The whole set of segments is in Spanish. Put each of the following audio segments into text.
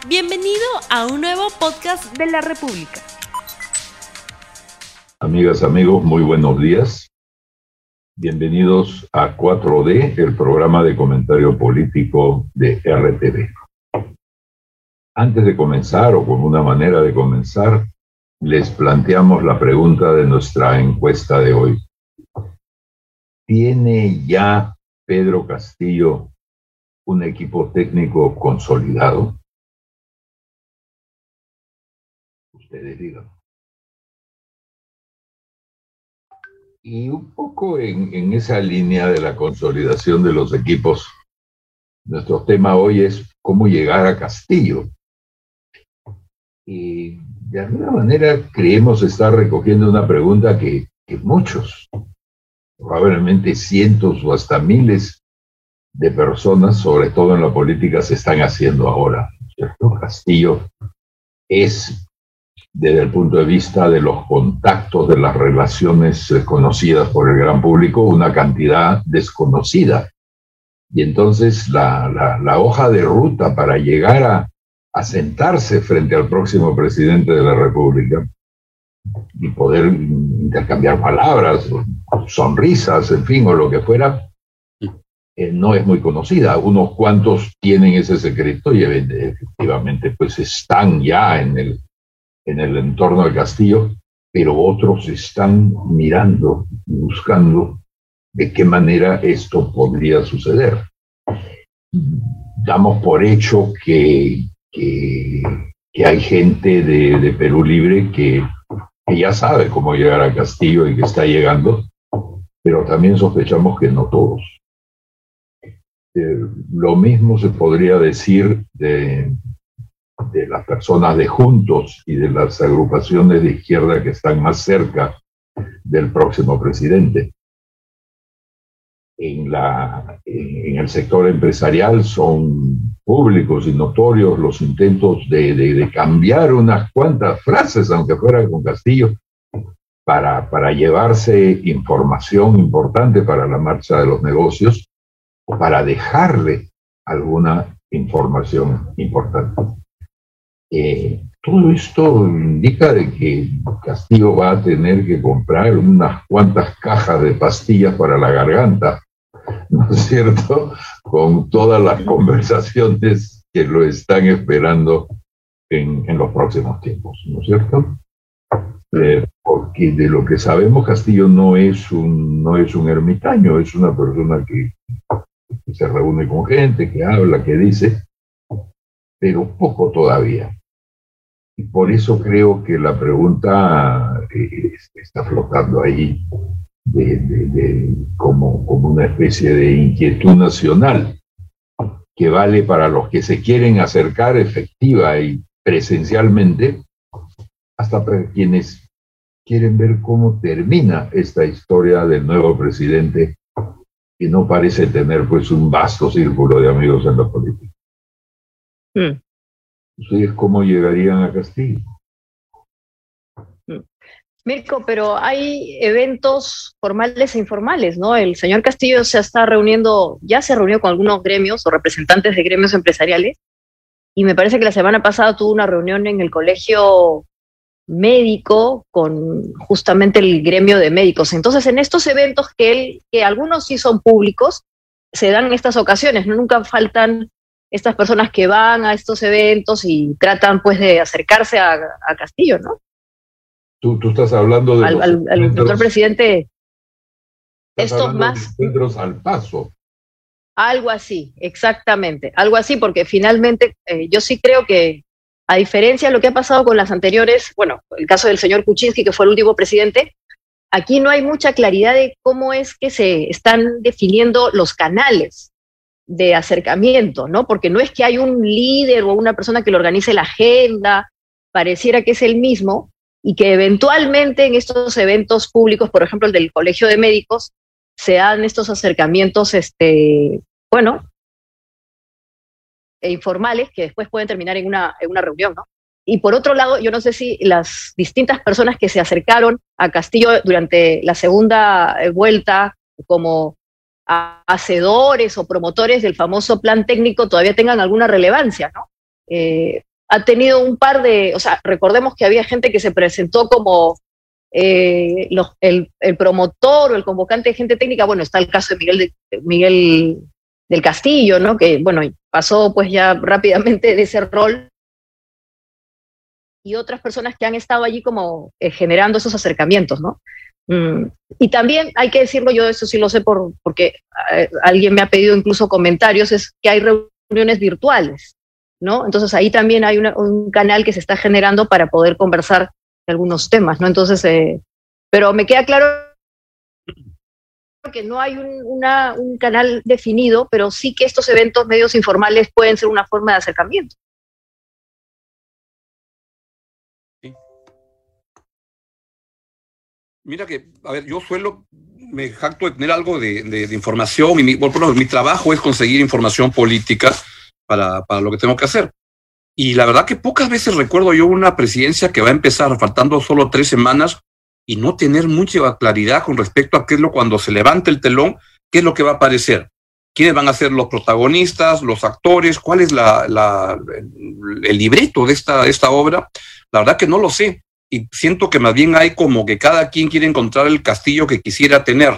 Bienvenido a un nuevo podcast de la República. Amigas, amigos, muy buenos días. Bienvenidos a 4D, el programa de comentario político de RTV. Antes de comenzar, o como una manera de comenzar, les planteamos la pregunta de nuestra encuesta de hoy. ¿Tiene ya Pedro Castillo un equipo técnico consolidado? Ustedes digan. Y un poco en esa línea de la consolidación de los equipos, nuestro tema hoy es cómo llegar a Castillo. Y de alguna manera creemos estar recogiendo una pregunta que muchos, probablemente cientos o hasta miles de personas, sobre todo en la política, se están haciendo ahora, ¿cierto? Castillo es, desde el punto de vista de los contactos, de las relaciones conocidas por el gran público, una cantidad desconocida. Y entonces la hoja de ruta para llegar a sentarse frente al próximo presidente de la República y poder intercambiar palabras, sonrisas, en fin, o lo que fuera, no es muy conocida. Unos cuantos tienen ese secreto y efectivamente pues están ya en el entorno del Castillo, pero otros están mirando y buscando de qué manera esto podría suceder. Damos por hecho que hay gente de Perú Libre que ya sabe cómo llegar a Castillo y que está llegando, pero también sospechamos que no todos. Lo mismo se podría decir de las personas de Juntos y de las agrupaciones de izquierda que están más cerca del próximo presidente. En el sector empresarial son públicos y notorios los intentos de cambiar unas cuantas frases, aunque fuera con Castillo, para llevarse información importante para la marcha de los negocios o para dejarle alguna información importante. Todo esto indica de que Castillo va a tener que comprar unas cuantas cajas de pastillas para la garganta, ¿no es cierto? Con todas las conversaciones que lo están esperando en los próximos tiempos, ¿no es cierto? Porque de lo que sabemos, Castillo no es un ermitaño, es una persona que se reúne con gente, que habla, que dice, pero poco todavía. Y por eso creo que la pregunta está flotando ahí como una especie de inquietud nacional que vale para los que se quieren acercar efectiva y presencialmente, hasta para quienes quieren ver cómo termina esta historia del nuevo presidente que no parece tener pues un vasto círculo de amigos en la política. ¿Ustedes cómo llegarían a Castillo? Mirko, pero hay eventos formales e informales, ¿no? El señor Castillo ya se reunió con algunos gremios o representantes de gremios empresariales, y me parece que la semana pasada tuvo una reunión en el colegio médico con justamente el gremio de médicos. Entonces, en estos eventos que algunos sí son públicos, se dan estas ocasiones, ¿no? Nunca faltan estas personas que van a estos eventos y tratan pues de acercarse a Castillo, ¿no? Tú estás hablando de al doctor presidente. Estos más encuentros al paso. Algo así, exactamente, algo así, porque finalmente yo sí creo que, a diferencia de lo que ha pasado con las anteriores, bueno, el caso del señor Kuczynski, que fue el último presidente, aquí no hay mucha claridad de cómo es que se están definiendo los canales de acercamiento, ¿no? Porque no es que hay un líder o una persona que le organice la agenda, pareciera que es el mismo, y que eventualmente en estos eventos públicos, por ejemplo el del Colegio de Médicos, se dan estos acercamientos, informales, que después pueden terminar en una reunión, ¿no? Y por otro lado, yo no sé si las distintas personas que se acercaron a Castillo durante la segunda vuelta como hacedores o promotores del famoso plan técnico todavía tengan alguna relevancia, ¿no? ha tenido un par de, o sea, recordemos que había gente que se presentó como el promotor o el convocante de gente técnica. Bueno, está el caso de Miguel del Castillo, ¿no? Que, bueno, pasó pues ya rápidamente de ese rol, y otras personas que han estado allí como generando esos acercamientos, ¿no? Y también hay que decirlo, yo eso sí lo sé porque alguien me ha pedido incluso comentarios, es que hay reuniones virtuales, ¿no? Entonces ahí también hay un canal que se está generando para poder conversar de algunos temas, ¿no? Entonces, pero me queda claro que no hay un canal definido, pero sí que estos eventos medios informales pueden ser una forma de acercamiento. Sí. Mira que, a ver, yo me jacto de tener algo de información, y mi trabajo es conseguir información política para lo que tengo que hacer. Y la verdad que pocas veces recuerdo yo una presidencia que va a empezar faltando solo 3 semanas y no tener mucha claridad con respecto a qué es cuando se levante el telón, qué es lo que va a aparecer, quiénes van a ser los protagonistas, los actores, cuál es el libreto de esta obra. La verdad que no lo sé, y siento que más bien hay como que cada quien quiere encontrar el castillo que quisiera tener.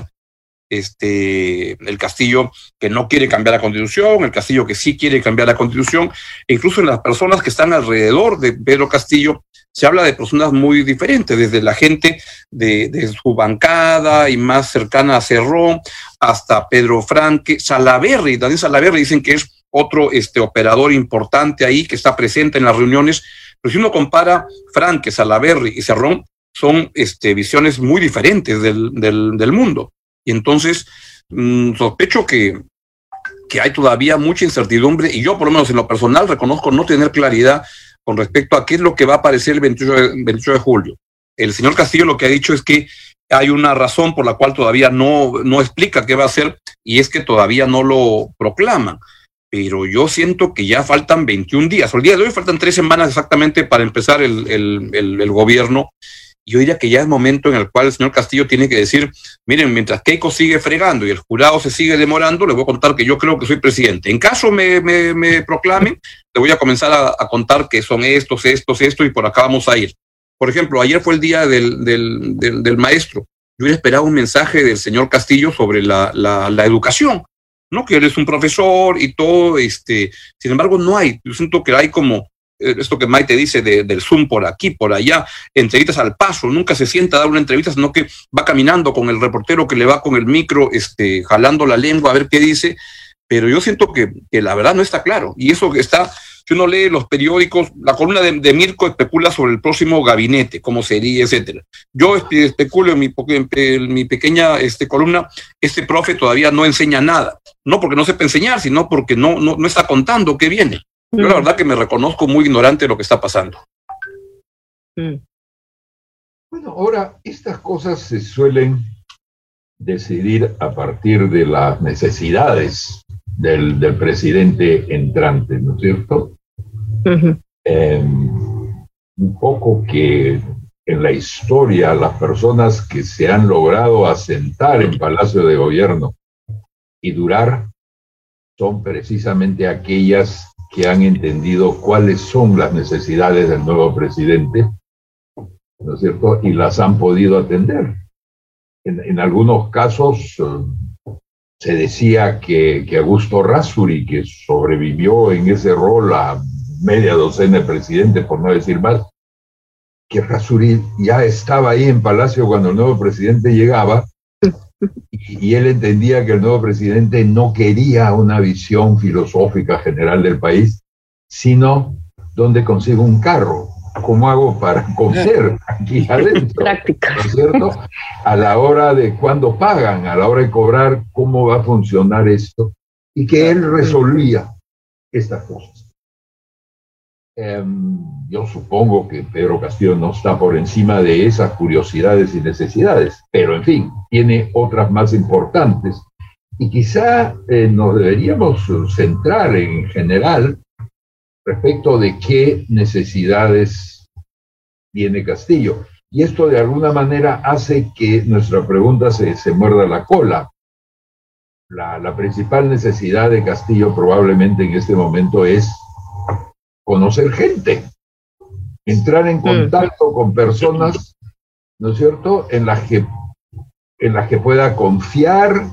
El Castillo que no quiere cambiar la Constitución, el Castillo que sí quiere cambiar la Constitución. E incluso en las personas que están alrededor de Pedro Castillo se habla de personas muy diferentes, desde la gente de su bancada y más cercana a Cerrón hasta Pedro Franque, Salaverry. Daniel Salaverry dicen que es otro operador importante ahí que está presente en las reuniones. Pero si uno compara Franque, Salaverry y Cerrón, son visiones muy diferentes del mundo. Y entonces sospecho que hay todavía mucha incertidumbre, y yo por lo menos en lo personal reconozco no tener claridad con respecto a qué es lo que va a aparecer el 28 de julio. El señor Castillo lo que ha dicho es que hay una razón por la cual todavía no explica qué va a hacer, y es que todavía no lo proclaman. Pero yo siento que ya faltan 21 días. El día de hoy faltan 3 semanas exactamente para empezar el gobierno. Yo diría que ya es momento en el cual el señor Castillo tiene que decir, miren, mientras Keiko sigue fregando y el jurado se sigue demorando, les voy a contar que yo creo que soy presidente. En caso me proclamen, le voy a comenzar a contar que son estos, y por acá vamos a ir. Por ejemplo, ayer fue el día del maestro. Yo hubiera esperado un mensaje del señor Castillo sobre la educación, ¿no? Que él es un profesor y todo, sin embargo no hay. Yo siento que hay como esto que Maite dice del Zoom por aquí, por allá, entrevistas al paso, nunca se sienta a dar una entrevista, sino que va caminando con el reportero que le va con el micro, jalando la lengua a ver qué dice. Pero yo siento que la verdad no está claro, y eso que está, si uno lee los periódicos, la columna de Mirko especula sobre el próximo gabinete, cómo sería, etcétera. Yo especulo en mi pequeña columna, profe todavía no enseña nada, no porque no sepa enseñar, sino porque no está contando qué viene. Yo la verdad que me reconozco muy ignorante de lo que está pasando. Bueno, ahora estas cosas se suelen decidir a partir de las necesidades del presidente entrante, ¿no es cierto? Uh-huh. Un poco que en la historia las personas que se han logrado asentar en Palacio de Gobierno y durar son precisamente aquellas que han entendido cuáles son las necesidades del nuevo presidente, ¿no es cierto? Y las han podido atender. En algunos casos se decía que Augusto Razzuri, que sobrevivió en ese rol a media docena de presidentes, por no decir más, que Razzuri ya estaba ahí en Palacio cuando el nuevo presidente llegaba, y él entendía que el nuevo presidente no quería una visión filosófica general del país, sino dónde consigo un carro, cómo hago para comer aquí adentro, práctica, ¿no es cierto? A la hora de cuándo pagan, a la hora de cobrar, cómo va a funcionar esto, y que él resolvía estas cosas. Yo supongo que Pedro Castillo no está por encima de esas curiosidades y necesidades, pero en fin, tiene otras más importantes, y quizá nos deberíamos centrar en general respecto de qué necesidades tiene Castillo. Y esto de alguna manera hace que nuestra pregunta se muerda la cola. La principal necesidad de Castillo probablemente en este momento es conocer gente, entrar en contacto con personas, ¿no es cierto?, en las que pueda confiar,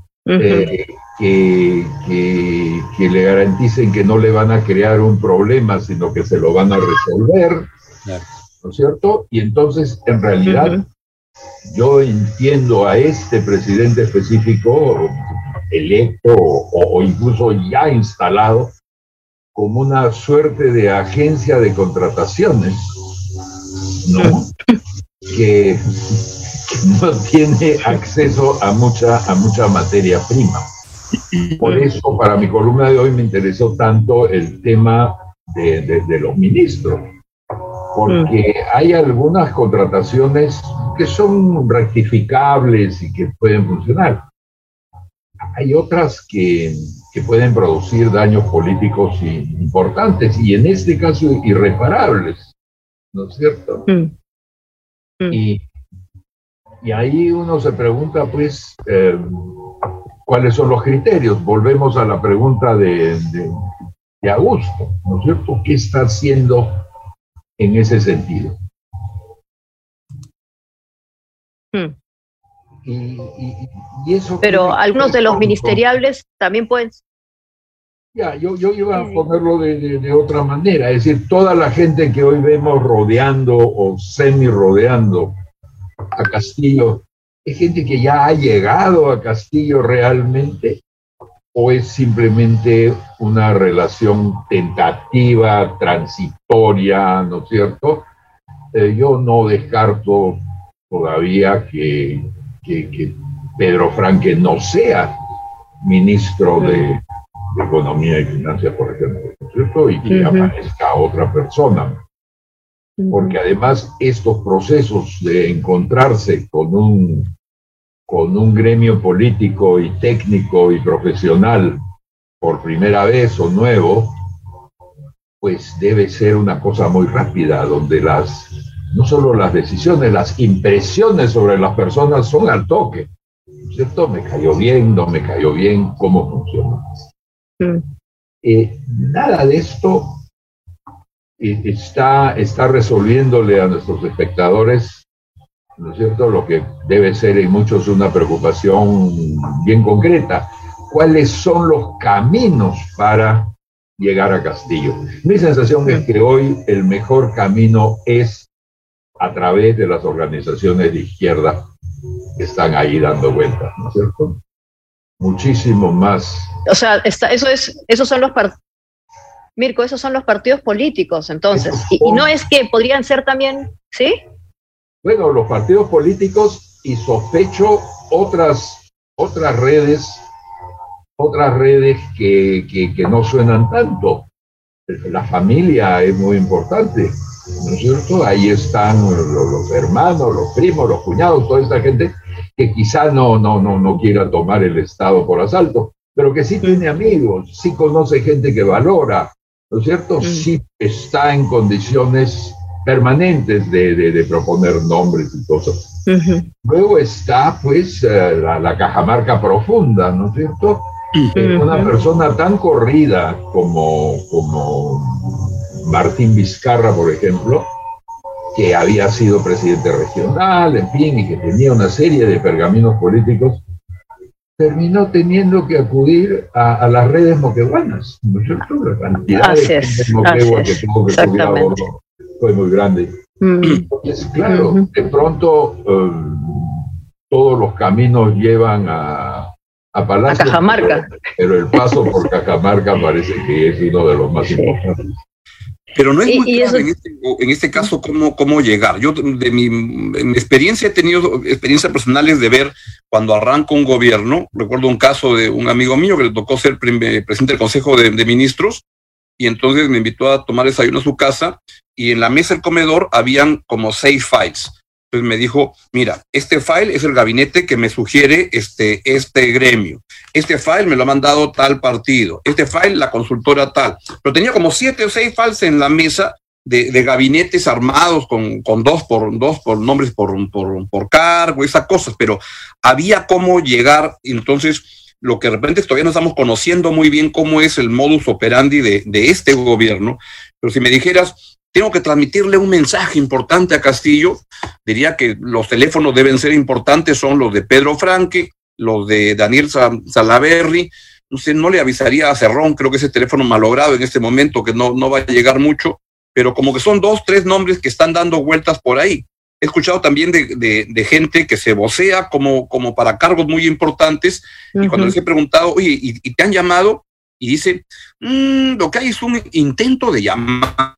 que le garanticen que no le van a crear un problema, sino que se lo van a resolver, ¿no es cierto? Y entonces, en realidad, yo entiendo a este presidente específico, electo o incluso ya instalado, como una suerte de agencia de contrataciones, ¿no? Que no tiene acceso a mucha materia prima. Por eso, para mi columna de hoy me interesó tanto el tema de los ministros, porque hay algunas contrataciones que son rectificables y que pueden funcionar. Hay otras que pueden producir daños políticos importantes y en este caso irreparables, ¿no es cierto? Y ahí uno se pregunta, pues, ¿cuáles son los criterios? Volvemos a la pregunta de Augusto, ¿no es cierto? ¿Qué está haciendo en ese sentido? Y eso. Pero algunos de los ministeriales también pueden. Ya, yo iba a ponerlo de otra manera, es decir, toda la gente que hoy vemos rodeando o semi-rodeando a Castillo, ¿es gente que ya ha llegado a Castillo realmente? ¿O es simplemente una relación tentativa, transitoria, ¿no es cierto? Yo no descarto todavía que Pedro Franque no sea ministro de Economía y Finanzas, por ejemplo, ¿no es cierto? Y que aparezca otra persona. Porque además estos procesos de encontrarse con un gremio político y técnico y profesional por primera vez o nuevo, pues debe ser una cosa muy rápida, donde no solo las decisiones, las impresiones sobre las personas son al toque, ¿no es cierto? Me cayó bien, no me cayó bien, ¿cómo funciona? Nada de esto está resolviéndole a nuestros espectadores, ¿no es cierto?, lo que debe ser en muchos una preocupación bien concreta. ¿Cuáles son los caminos para llegar a Castillo? Mi sensación es que hoy el mejor camino es a través de las organizaciones de izquierda que están ahí dando vueltas, ¿no es cierto? Muchísimo más. O sea, esos son los partidos. Mirko, esos son los partidos políticos, entonces. Y no es que podrían ser también, ¿sí? Bueno, los partidos políticos y sospecho otras redes que no suenan tanto. La familia es muy importante, ¿no es cierto? Ahí están los hermanos, los primos, los cuñados, toda esta gente que quizá no quiera tomar el Estado por asalto, pero que sí tiene amigos, sí conoce gente que valora, ¿no es cierto? Sí está en condiciones permanentes de proponer nombres y cosas. Luego está, pues, la cajamarca profunda, ¿no es cierto? Una persona tan corrida como Martín Vizcarra, por ejemplo, que había sido presidente regional, en fin, y que tenía una serie de pergaminos políticos, terminó teniendo que acudir a las redes moqueguanas, ¿no es cierto? La cantidad de gente moquegua que tuvo que subir a bordo fue muy grande. Entonces, claro, de pronto todos los caminos llevan a Palacio, a Cajamarca. Pero el paso por Cajamarca parece que es uno de los más importantes. Pero no es muy claro en este caso cómo llegar. Yo, en mi experiencia, he tenido experiencias personales de ver cuando arranca un gobierno. Recuerdo un caso de un amigo mío que le tocó ser presidente del Consejo de Ministros, y entonces me invitó a tomar desayuno a su casa, y en la mesa del comedor habían como 6 files. Entonces me dijo, mira, este file es el gabinete que me sugiere este gremio. Este file me lo ha mandado tal partido. Este file la consultora tal. Pero tenía como 7 o 6 files en la mesa de gabinetes armados con dos por nombres por cargo, esas cosas. Pero había cómo llegar. Entonces, lo que de repente todavía no estamos conociendo muy bien cómo es el modus operandi de este gobierno, Pero si me dijeras, tengo que transmitirle un mensaje importante a Castillo, diría que los teléfonos deben ser importantes, son los de Pedro Franque, los de Daniel Salaverry. No sé, no le avisaría a Cerrón, creo que ese teléfono malogrado en este momento, que no va a llegar mucho, pero como que son 2, 3 nombres que están dando vueltas por ahí. He escuchado también de gente que se vocea como para cargos muy importantes, y cuando les he preguntado, oye, ¿y te han llamado? Y dice, lo que hay es un intento de llamar.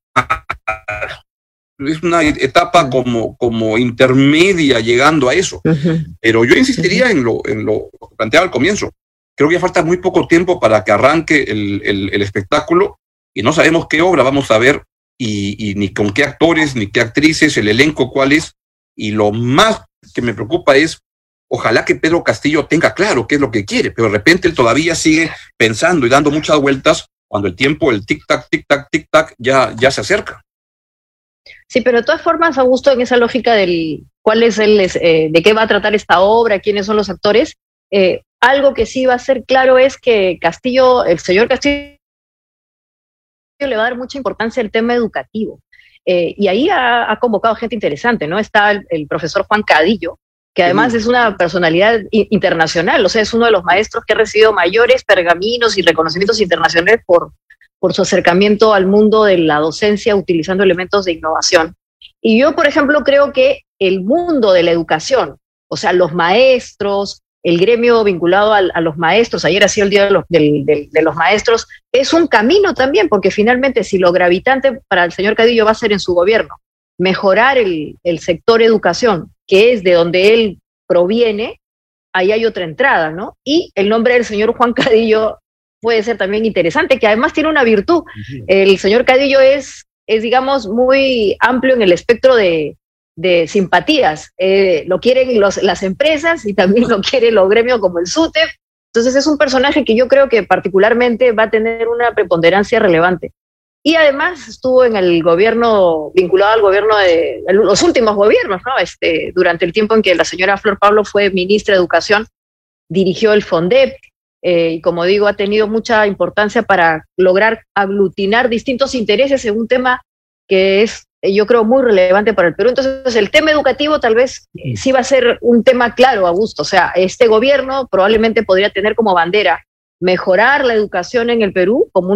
Es una etapa como intermedia llegando a eso. Pero yo insistiría en lo que planteaba al comienzo. Creo que ya falta muy poco tiempo para que arranque el espectáculo, y no sabemos qué obra vamos a ver, y ni con qué actores, ni qué actrices, el elenco cuál es. Y lo más que me preocupa es, ojalá que Pedro Castillo tenga claro qué es lo que quiere, pero de repente él todavía sigue pensando y dando muchas vueltas cuando el tiempo, el tic-tac, tic-tac, tic-tac, ya se acerca. Sí, pero de todas formas, Augusto, en esa lógica del cuál es de qué va a tratar esta obra, quiénes son los actores, algo que sí va a ser claro es que Castillo, el señor Castillo, le va a dar mucha importancia al tema educativo. Y ahí ha convocado gente interesante, ¿no? Está el profesor Juan Cadillo, que además es una personalidad internacional, o sea, es uno de los maestros que ha recibido mayores pergaminos y reconocimientos internacionales por su acercamiento al mundo de la docencia utilizando elementos de innovación. Y yo, por ejemplo, creo que el mundo de la educación, o sea, los maestros, el gremio vinculado a los maestros, ayer ha sido el día de los maestros, es un camino también, porque finalmente si lo gravitante para el señor Cadillo va a ser en su gobierno mejorar el sector educación, que es de donde él proviene, ahí hay otra entrada, ¿no? Y el nombre del señor Juan Cadillo puede ser también interesante, que además tiene una virtud. El señor Cadillo es digamos, muy amplio en el espectro de simpatías. Lo quieren las empresas y también lo quiere los gremios como el SUTEP. Entonces es un personaje que yo creo que particularmente va a tener una preponderancia relevante. Y además estuvo en el gobierno, vinculado al gobierno de los últimos gobiernos, ¿no? Durante el tiempo en que la señora Flor Pablo fue ministra de Educación, dirigió el FONDEP, y como digo, ha tenido mucha importancia para lograr aglutinar distintos intereses en un tema que es, yo creo, muy relevante para el Perú. Entonces, el tema educativo tal vez sí va a ser un tema claro, Augusto. O sea, este gobierno probablemente podría tener como bandera mejorar la educación en el Perú como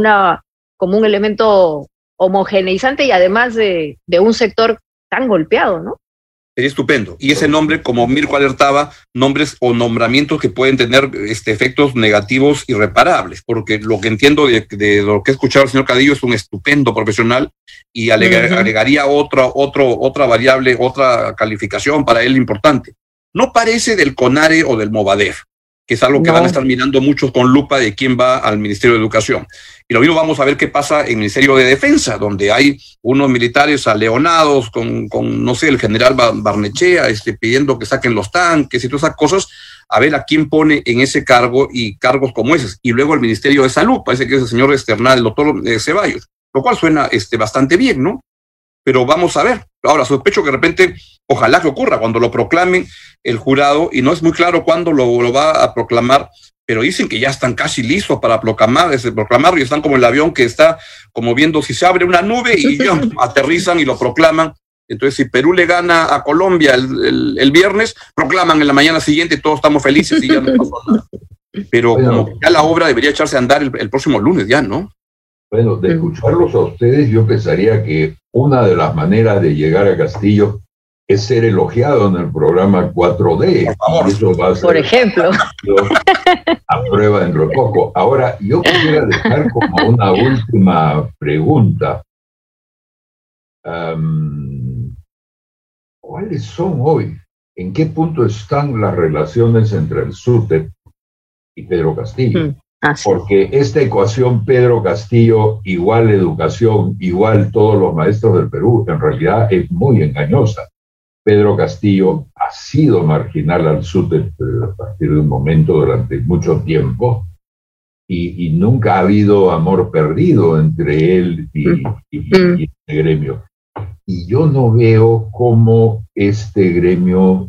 un elemento homogeneizante y además de un sector tan golpeado, ¿no? Sería estupendo. Y ese nombre, como Mirko alertaba, nombres o nombramientos que pueden tener efectos negativos irreparables, porque lo que entiendo de lo que he escuchado al señor Cadillo es un estupendo profesional y agregaría otra variable, otra calificación para él importante. No parece del CONARE o del Movadef, que es algo que van a estar mirando muchos con lupa de quién va al Ministerio de Educación. Y lo mismo vamos a ver qué pasa en el Ministerio de Defensa, donde hay unos militares aleonados con no sé, el general Barnechea pidiendo que saquen los tanques y todas esas cosas, a ver a quién pone en ese cargo y cargos como esos. Y luego el Ministerio de Salud, parece que es el señor External, el doctor Ceballos, lo cual suena bastante bien, ¿no? Pero vamos a ver. Ahora, sospecho que de repente, ojalá que ocurra cuando lo proclamen el jurado, y no es muy claro cuándo lo va a proclamar, pero dicen que ya están casi listos para proclamarlo y están como el avión que está como viendo si se abre una nube y ya aterrizan y lo proclaman. Entonces, si Perú le gana a Colombia el viernes, proclaman en la mañana siguiente, todos estamos felices y ya no pasó nada. Pero como que ya la obra debería echarse a andar el próximo lunes ya, ¿no? Bueno, de escucharlos a ustedes, yo pensaría que una de las maneras de llegar a Castillo es ser elogiado en el programa 4D. Por favor. Y eso va a ser, por ejemplo, a prueba dentro de poco. Ahora, yo quisiera dejar como una última pregunta. ¿Cuáles son hoy? ¿En qué punto están las relaciones entre el SUTEP y Pedro Castillo? Porque esta ecuación Pedro Castillo igual educación, igual todos los maestros del Perú, en realidad es muy engañosa. Pedro Castillo ha sido marginal al SUTEP a partir de un momento durante mucho tiempo y nunca ha habido amor perdido entre él y este gremio. Y yo no veo cómo este gremio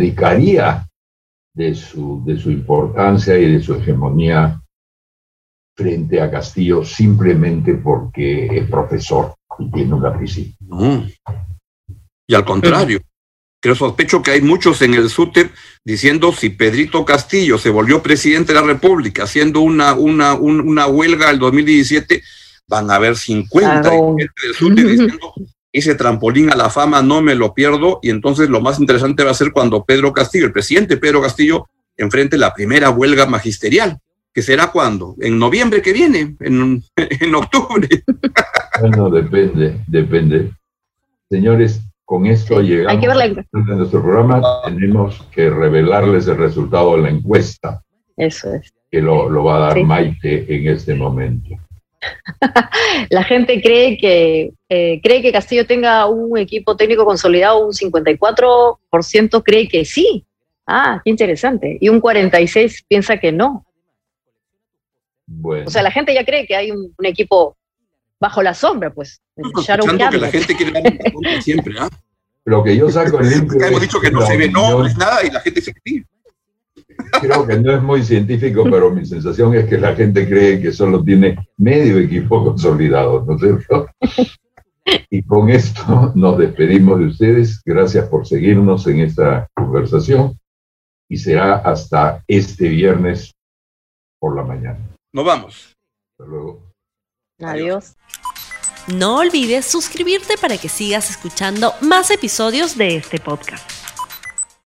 abdicaría de su importancia y de su hegemonía frente a Castillo simplemente porque es profesor y tiene un lapicito. No. Y al contrario, creo, sospecho que hay muchos en el SUTEP diciendo si Pedrito Castillo se volvió presidente de la República haciendo una huelga el 2017, van a haber 50 gente del SUTEP diciendo ese trampolín a la fama no me lo pierdo, y entonces lo más interesante va a ser cuando Pedro Castillo, el presidente Pedro Castillo, enfrente la primera huelga magisterial, que será ¿cuándo? En noviembre que viene, en octubre. Bueno, depende. Señores, con esto llegamos hay que ver a nuestro programa. Tenemos que revelarles el resultado de la encuesta. Eso es. Que lo va a dar Maite en este momento. La gente cree que Castillo tenga un equipo técnico consolidado, un 54% cree que sí. Ah, qué interesante. Y un 46% piensa que no. Bueno. O sea, la gente ya cree que hay un equipo bajo la sombra, pues. Escuchando que la gente quiere dar un siempre, ¿ah? Lo que yo saco en limpio. Hemos dicho que no se ve, no es nada, y la gente dice que sí. Creo que no es muy científico, pero mi sensación es que la gente cree que solo tiene medio equipo consolidado, ¿no es cierto? Y con esto nos despedimos de ustedes. Gracias por seguirnos en esta conversación y será hasta este viernes por la mañana. Nos vamos. Hasta luego. Adiós. No olvides suscribirte para que sigas escuchando más episodios de este podcast.